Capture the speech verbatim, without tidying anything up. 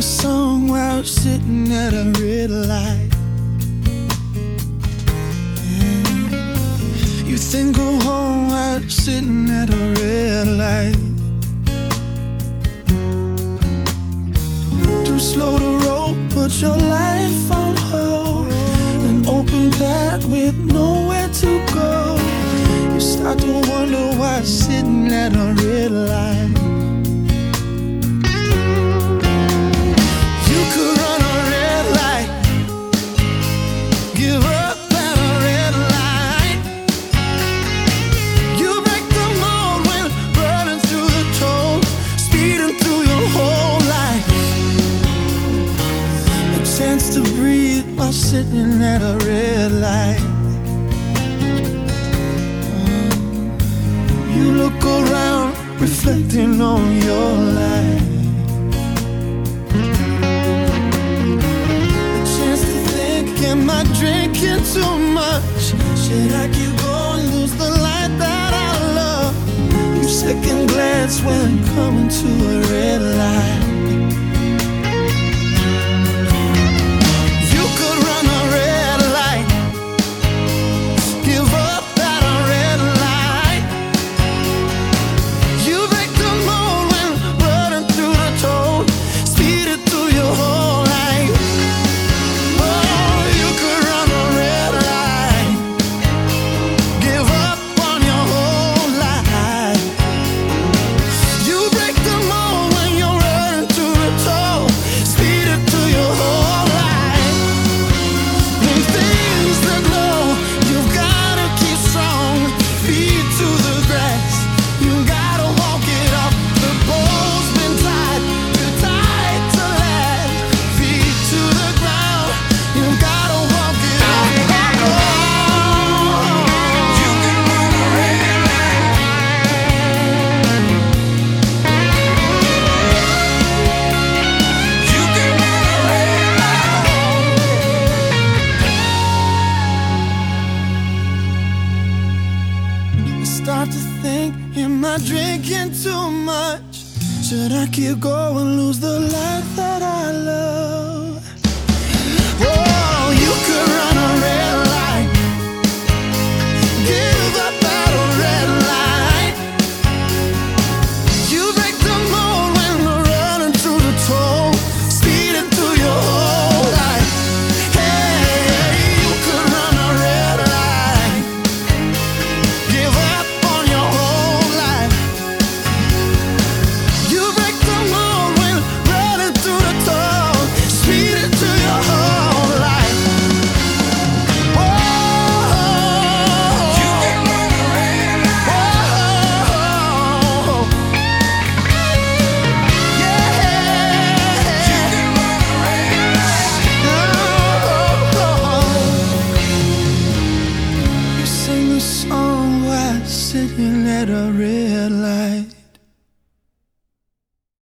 song while sitting at a red light. Yeah. You think go home while sitting at a red light. Too slow to roll, put your life on hold, an open path with nowhere to go. You start to wonder why sitting at a red light. You could run a red light, give up at a red light. You break the mold when burning through the toll, speeding through your whole life. A chance to breathe while sitting at a red light. You look around, reflecting on your life. A chance to think, am I drinking too much? Should I keep going, lose the light that I love? You second glance when coming to a red light. You could run a red light, give up at a red light. You break the mold when running through the toll, speeding through your whole life. Oh, you could run a red light, give up on your whole life. You break the mold when you're running through the toll, speeding through your whole life. When things look low, you've gotta keep strong. Feet to the grass, you gotta walk it off. The bow's been tied, too tight to last. Feet to the ground, you gotta walk it off. You can run a red light. You can run a red light. I start to think, am I drinking too much? Should I keep going, lose the life that I love?